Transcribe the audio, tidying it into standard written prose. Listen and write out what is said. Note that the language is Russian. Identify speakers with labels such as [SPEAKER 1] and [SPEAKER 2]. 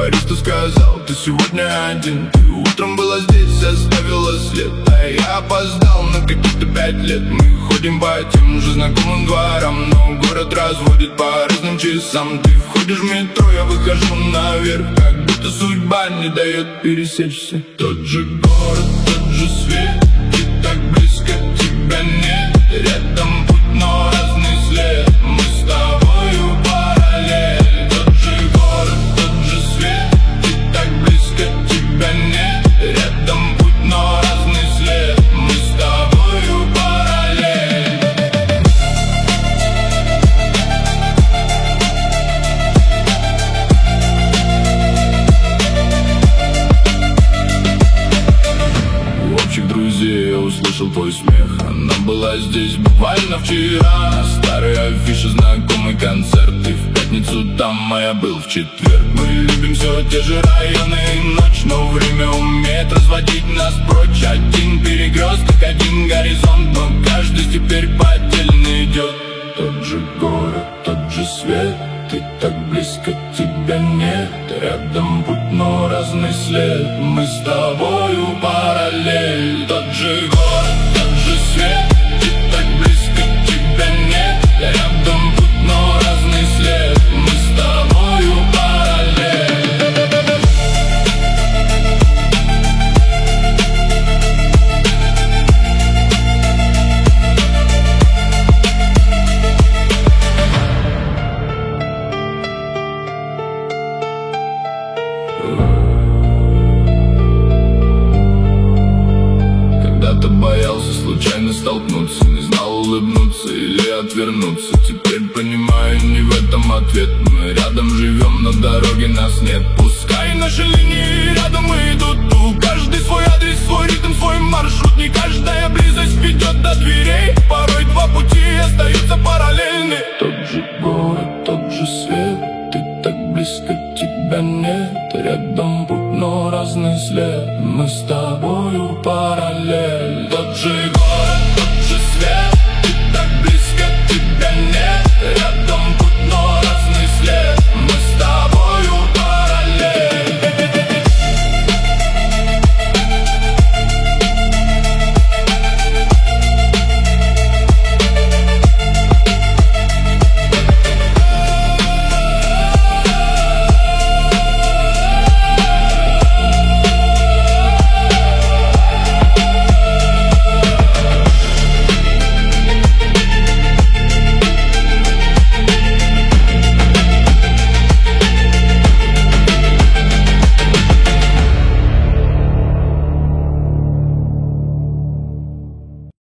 [SPEAKER 1] бариста сказал, ты сегодня один. Ты утром была здесь, оставила след, а я опоздал на каких-то 5 лет. Мы ходим по тем же знакомым дворам, но город разводит по разным часам. Ты входишь в метро, я выхожу наверх, как будто судьба не дает пересечься. Тот же город, тот же свет, и так близко тебя нет. Рядом путь, но разный след, мы с тобою параллель. Тот же город, тот же свет, и так близко тебя нет. Рядом путь, но разный след, мы с тобою параллель. У общих друзей я услышал твой смех. Она была здесь буквально вчера. Старые афиши, знакомый концерт. Ты в пятницу там, а я был в четверг. Мы любим все те же районы и ночь, но время умеет разводить нас прочь. Один перекресток, один горизонт, но каждый теперь по отдельно идет. Тот же город, тот же свет, ты так близко, тебя нет. Рядом путь, но разный след, мы с тобою параллель. Тот же город, тот же свет, ты так близко, тебя нет. Рядом путь, но разный след, мы с тобою параллель. Когда-то боялся случайно столкнуться, не знал улыбнуться или отвернуться. Теперь понимаю, не в этом ответ. Мы рядом живем, но дороги нас нет. Пускай наши линии рядом идут, у каждый свой адрес, свой ритм, свой маршрут. Не каждая близость ведет до двери.